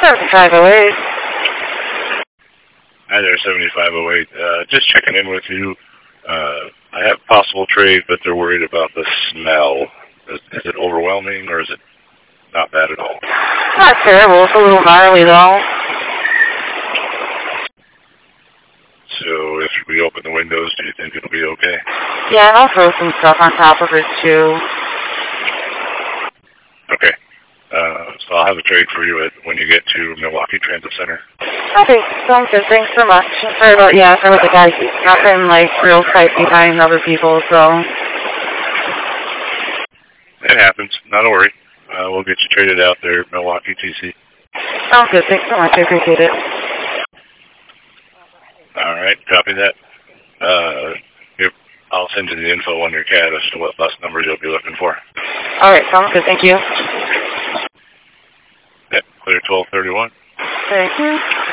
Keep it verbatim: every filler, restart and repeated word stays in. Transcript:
seventy-five oh eight. Hi there, seventy-five oh eight. Uh, just checking in with you. Uh, I have possible trade, but they're worried about the smell. Is, is it overwhelming, or is it not bad at all? Not terrible. It's a little gnarly, though. So if we open the windows, do you think it'll be okay? Yeah, and I'll throw some stuff on top of it, too. Okay. Uh, so I'll have a trade for you at, when you get to Milwaukee Transit Center. Okay, sounds good. Thanks so much. Sorry about, yeah, sorry about the guy. He's not been, like, real tight behind other people, so. It happens. Not a worry. Uh, we'll get you traded out there at Milwaukee T C. Sounds good. Thanks so much. I appreciate it. All right. Copy that. Uh, here, I'll send you the info on your C A D as to what bus numbers you'll be looking for. All right. Sounds good. Thank you. Yep. Clear twelve thirty-one. Thank you.